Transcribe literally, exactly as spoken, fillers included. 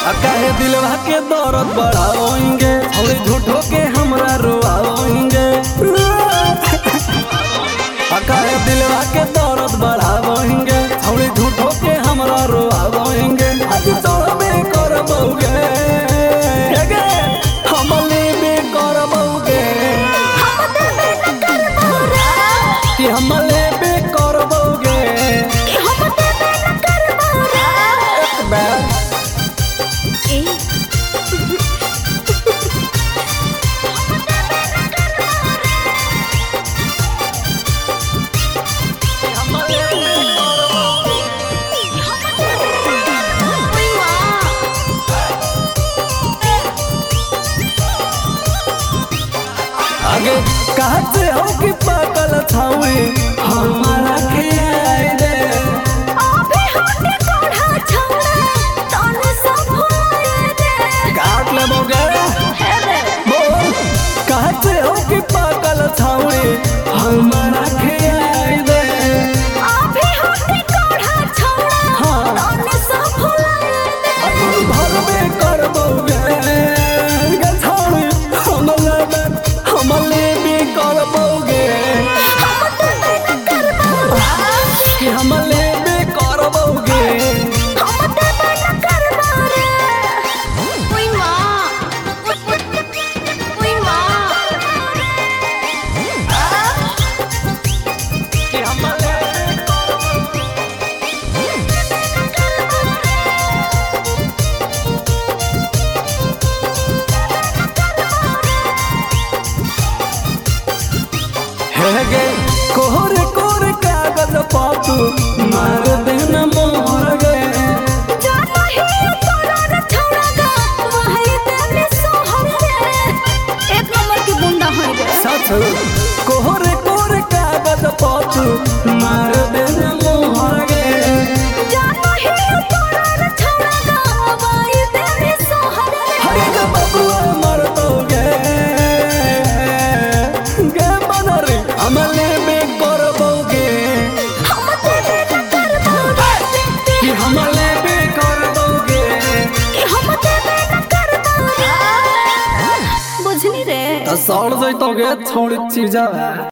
काहे दिलवा के दर्द बढ़ाओगे थोड़ी झूठो के हमरा रोआओगे काहे दिलवा के दर्द बढ़ाओगे थोड़ी झूठो के हमरा रोआओगे आज चढ़बे करबोगे हम लेबे करबोगे कि हम लेबे करबोगे एक बार आगे कहते हो कि पागल छाउए हमारा खेआई दे अबे होते कोढ़ा छौड़ा तने सब होए दे काट लेबोगे बोल कहते हो कि पागल छाउए हमारा खेआई दे अबे होते कोढ़ा छौड़ा तने सब होए दे अपन घर में करबोगे गछाउए हम लेबे हम लेबे करबोगे कि हम लेबे करबोगे हम देबे न करबो रे ओई मां ओई मां कि हम लेबे हेगे कोहरे कोहरे कागज पातू मार देना मोहर गए जाना ही तोरा रे छौड़ा गा वही देबे सोहर रे एक नंबर की गुंडा है रे सच कोहरे कोहरे कागज पातू मार देना मोहर गए जाना ही तोरा रे छौड़ा गा वही देबे सोहर रे हरे गा बबुआ मर दोगे गे बनरे हम लेबे करबोगे हम देबे न करबो रे कि हम लेबे करबोगे कि हम देबे न करबो रे बुझनी रे तो सड़ जैतोगे छोड़ चीजा